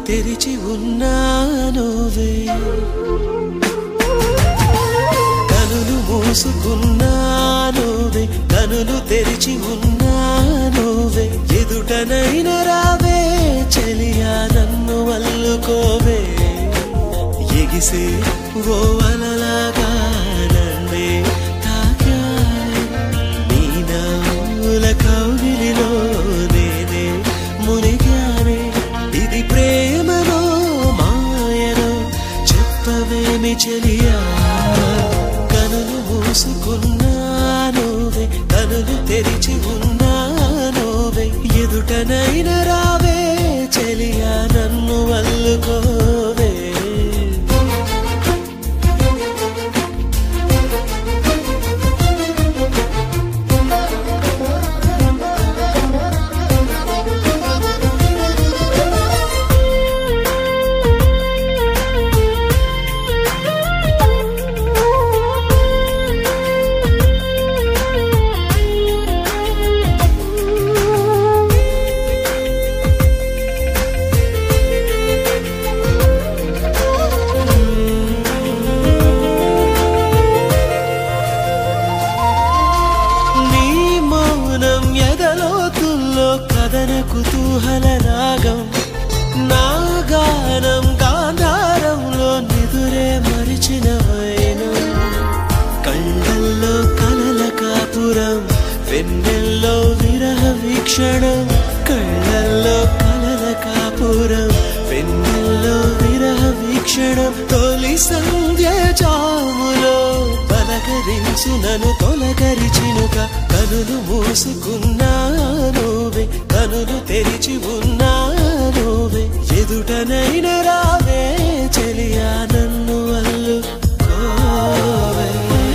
తెరిచి ఉన్నానువే కనులు మూసుకున్నానువే కనులు తెరిచి ఉన్నానువే ఎదుటనైన రావే చెలియా నన్ను అల్లుకోవే ఎగిసే ఓ అలలాగా నన్నే తాకావే నీ నవ్వుల కౌగిలిలో నేనే మునిగానే ఇది ప్రేమలో మాయలో చెప్పవేమి చెలియా కనులు మూసుకున్నానువే కనులు తెరిచి ఉన్నానువే ఎదుటనైన రావే చెలియా నన్ను అల్లుకోవే కదన కుతూహల రాగం నా గానం గాంధారంలో నిదురే మరిచిన వైనం కళ్ళల్లో కలల కాపురం వెన్నెల్లో విరహ వీక్షణం కళ్ళల్లో కలల కాపురం వెన్నెల్లో విరహ వీక్షణం తొలి సంధ్య జాములో పలకరించు నన్ను తొలకరిచినుక కనులు మూసుకున్నానువే కనులు తెరిచి ఉన్నానువే ఎదుటనైన రావే చెలియా నన్ను అల్లుకోవే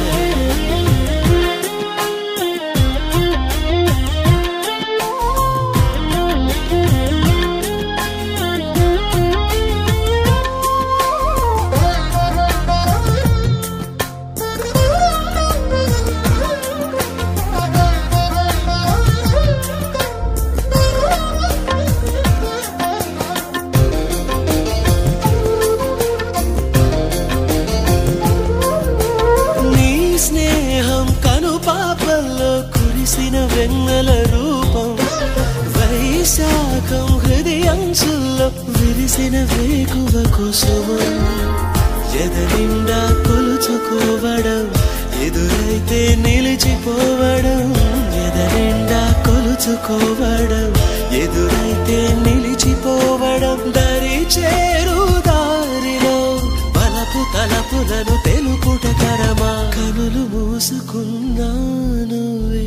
కురిసిన వెన్నెల రూపం వైశాఖం హృదయంచుల్లో విరిసిన వేకువ కుసుమం ఎదనిండా కొలుచుకోవడం ఎదురైతే నిలిచిపోవడం ఎదనిండా కొలుచుకోవడం ఎదురైతే నిలిచిపోవడం దరి చేరు దారిలో బలపు తలపులను తెలుపుట కరమా కనులు మూసుకున్నానువే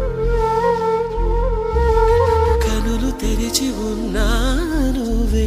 కనులు తెరిచి ఉన్నానువే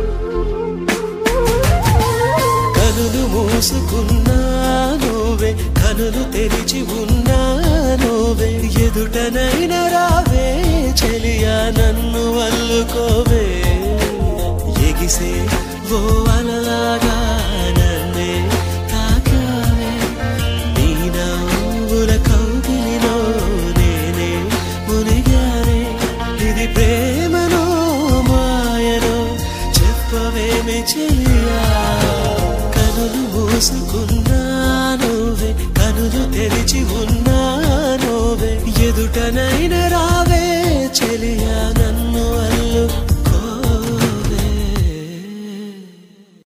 కనులు మూసుకున్నానువే కనులు తెరిచి ఉన్నానువే ఎదుటనైన రావే చెలియా నన్ను అల్లుకోవే ఎగిసే ఓ అలలాగా నన్నే తాకావే నీ నవ్వుల కౌగిలిలో నేనే మునిగానే ఇది ప్రేమలో మాయలో చెప్పవేమి చెలియా కనులు మూసుకున్నానువే కనులు తెరిచి ఉన్నానువే ఎదుటనైన రావే చెలియా